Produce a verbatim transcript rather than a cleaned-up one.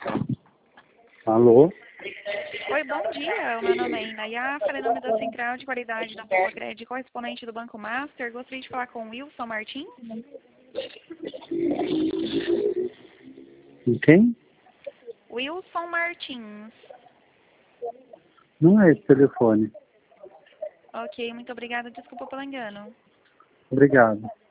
Alô? Oi, bom dia. O meu nome é Inaya, falei em nome da Central de Qualidade da Popocred, correspondente do Banco Master. Gostaria de falar com o Wilson Martins. E quem? Wilson Martins. Não é esse telefone. Ok, muito obrigada. Desculpa pelo engano. Obrigado.